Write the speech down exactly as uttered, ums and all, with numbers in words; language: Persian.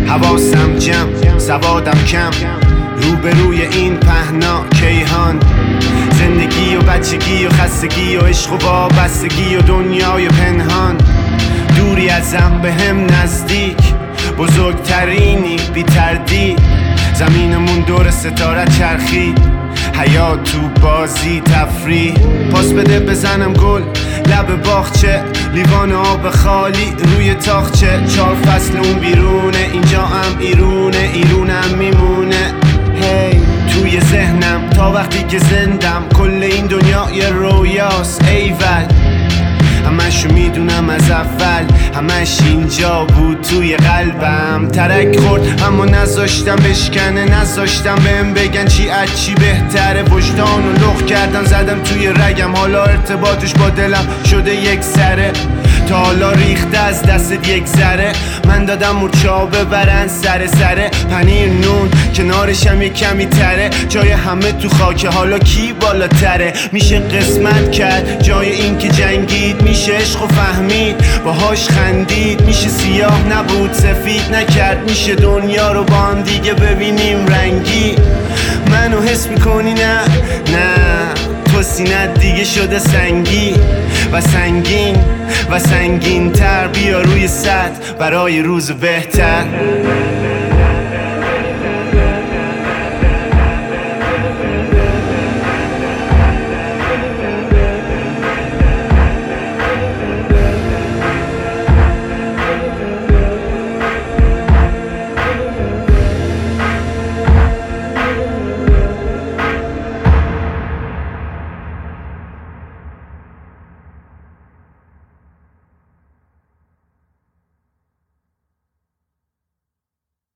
حواسم جمع، سوادم کم، روبروی این پهنا کیهان. زندگی و بچگی و خستگی و عشق و وابستگی و دنیای پنهان. دوری ازم به هم نزدیک، بزرگترینی بی تردید. زمینمون دور ستاره چرخید، حیات تو بازی تفریح. پاس بده بزنم گل لب باغچه، لیوان آب خالی روی تاخچه. چهار فصل اون بیرونه، اینجا هم ایرونه، ایرونم میمونه. هی توی ذهنم تا وقتی که زندم، کل این دنیا یه رویاست ایول. همشو میدونم از اول، همش اینجا بود توی قلبم. ترک خورد اما نذاشتم بشکنه، نذاشتم بهم بگن چی از چی بهتره. وجدانو لخ کردم زدم توی رگم، حالا ارتباطش با دلم شده یک سره. تا حالا ریخته از دستت یک ذره، من دادم مورچه‌ها ببرن سر سره. پنیر نون کنارشم یک کمی تره، جای همه تو خاکه حالا کی بالاتره. میشه قسمت کرد جای این که جنگید، میشه عشق و فهمید باهاش خندید. میشه سیاه نبود سفید نکرد، میشه دنیا رو با هم دیگه ببینیم رنگی. منو حس میکنی نه نه، تو سینت دیگه شده سنگی و سنگین و سنگین تر. بیا روی سطح برای روز بهتر.